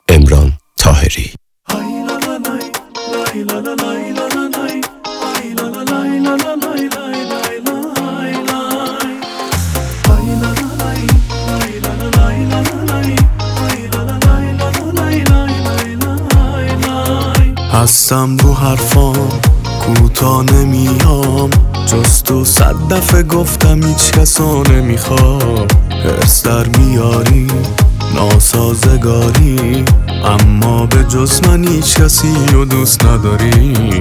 امران طاهری. هستم رو حرفام کوتا نمیام، جز تو 100 دفعه گفتم هیچ کسا نمیخوام. حرص در میاری ناسازگاری، اما به جز من هیچ کسی رو دوست نداری.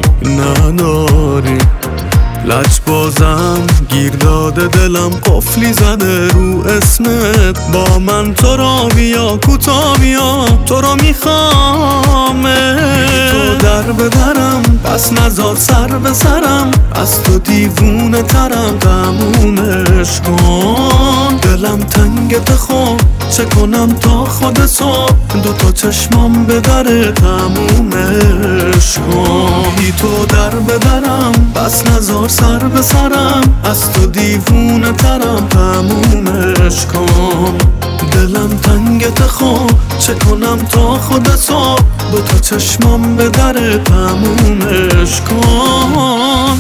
لجبازم گیر داده دلم قفلی زده رو اسمت، با من تو را بیا کوتا بیا، تو را میخوام. تو در به درم پس نزار سر به سرم، از تو دیوونه ترم تمومش کن. دلم تنگت خوب چه کنم تا خود صبح، دوتا چشمام به در تمومش کن. تو در به درم پس نزار سر به سرم، از تو دیوونه ترم تمومش کن. دلم تنگت خوب چه کنم تا خود صبح، دوتا چشمام به در تمومش کن.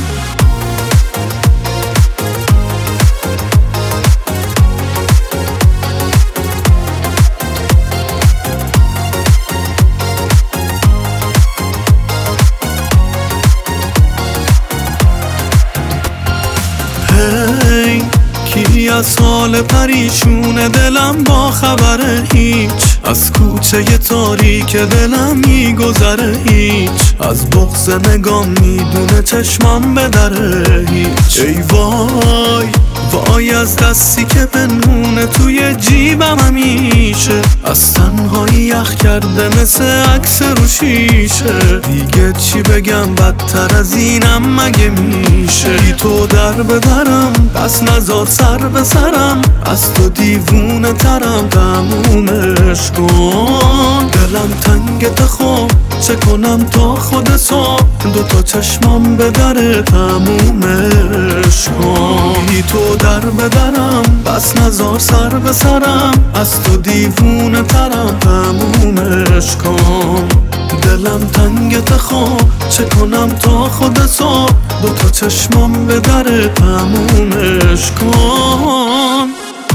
کی از حال پریشون دلم با خبره هیچ، از کوچه تاریک دلم میگذره هیچ، از بغض نگام میدونه چشمام به دره هیچ. ای وای وای از دستی که پنهونه توی جیبم همیشه، از تنهایی یخ کرده مثل عکس رو شیشه. دیگه چی بگم بدتر از اینم مگه میشه. تو در به درم پس نزار سر به سرم، از تو دیوونه ترم تمومش کن. دلم تنگت خوب چه کنم تا خود صبح، دوتا چشمام به در تمومش کن. تو در به درم پس نزار سر به سرم، از تو دیوونه ترم تمومش کن. دلم تنگت خوب چه کنم تا خود صبح، دوتا چشمام به در تمومش کن.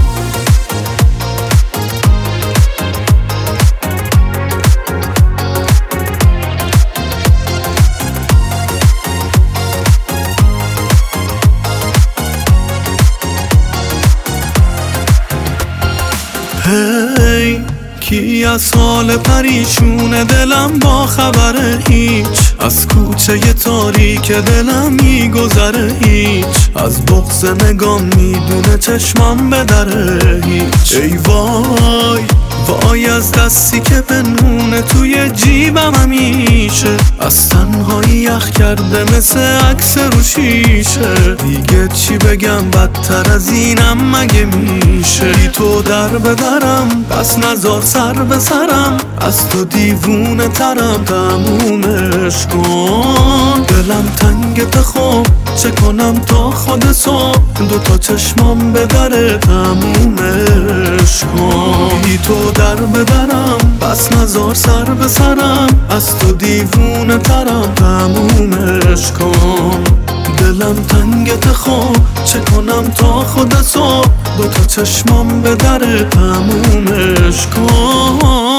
کی از حال پریشون دلم با خبره هیچ، از کوچه تاریک دلم میگذره هیچ، از بغض نگام میدونه چشمام به دره هیچ. ای وای وای از دستی که پنهونه توی جیبم همیشه، از تنهایی یخ کرده مثل عکس رو شیشه. دیگه چی بگم بدتر از اینم مگه میشه. تو در به درم پس نزار سر به سرم، از تو دیوونه ترم تمومش کن. دلم تنگت خوب چه کنم تا خود صبح، دوتا چشمام به در تمومش کن. تو در به درم پس نزار سر به سرم، از تو دیوونه ترم تمومش کن. دلم تنگت خوب چه کنم تا خود صبح، دوتا چشمام به در تمومش کن.